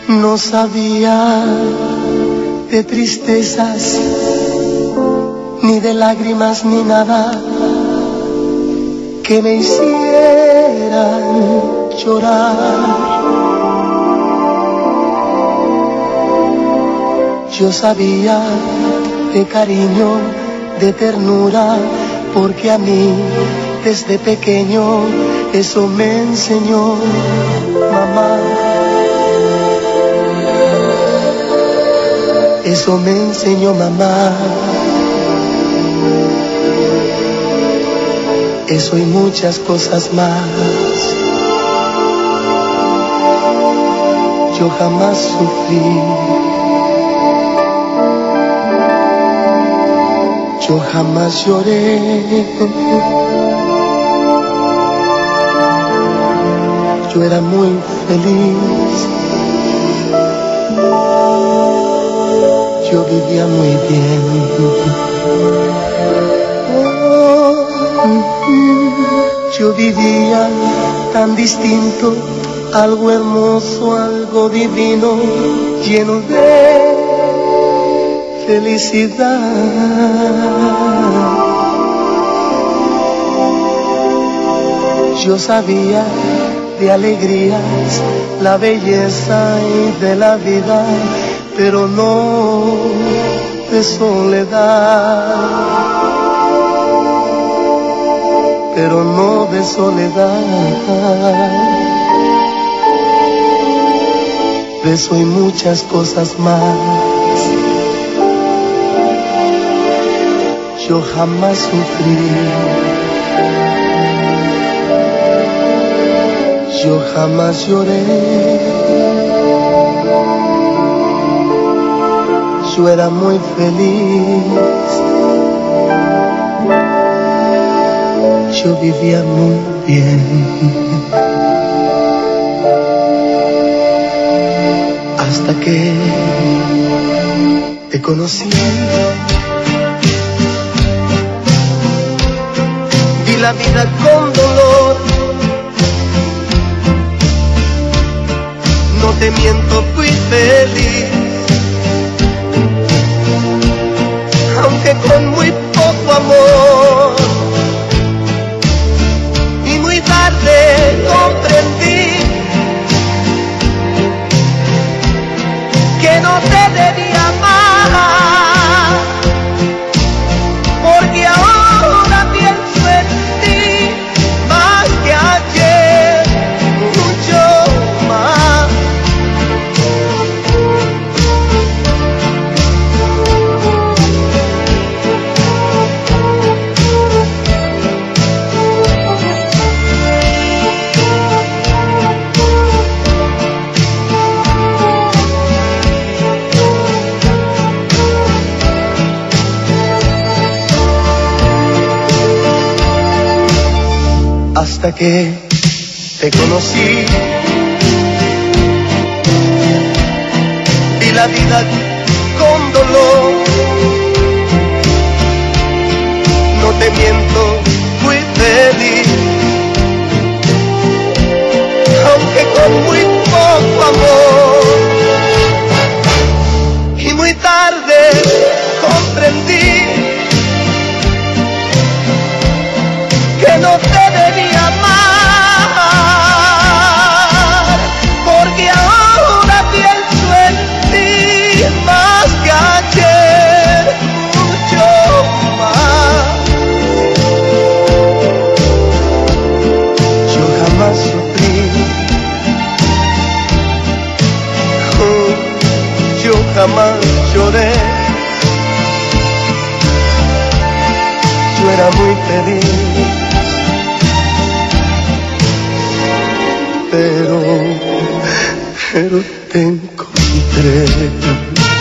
No sabía de tristezas, ni de lágrimas, ni nada que me hicieran llorar. Yo sabía de cariño, de ternura, porque a mí desde pequeño eso me enseñó mamá. Eso me enseñó mamá. Eso y muchas cosas más. Yo jamás sufrí. Yo jamás lloré. Yo era muy feliz. Yo vivía muy bien. Yo vivía tan distinto, algo hermoso, algo divino, lleno de felicidad. Yo sabía de alegrías, la belleza y de la vida, pero no de soledad, pero no de soledad. De eso y muchas cosas más. Yo jamás sufrí. Yo jamás lloré. Yo era muy feliz. Yo vivía muy bien. Hasta que te conocí. Vi la vida con dolor. No te miento, fui feliz. Aunque con muy poco amor, y muy tarde comprendí que no te debía amar, porque ahora pienso en ti más que ayer, mucho más. Hasta que te conocí, vi la vida con dolor. No te miento, fui feliz, aunque con muy poco amor. Y muy tarde comprendí que no te debía amar, porque ahora pienso en ti más que ayer, mucho más. Yo jamás sufrí. Yo jamás lloré. Yo era muy feliz. Pero te encontré.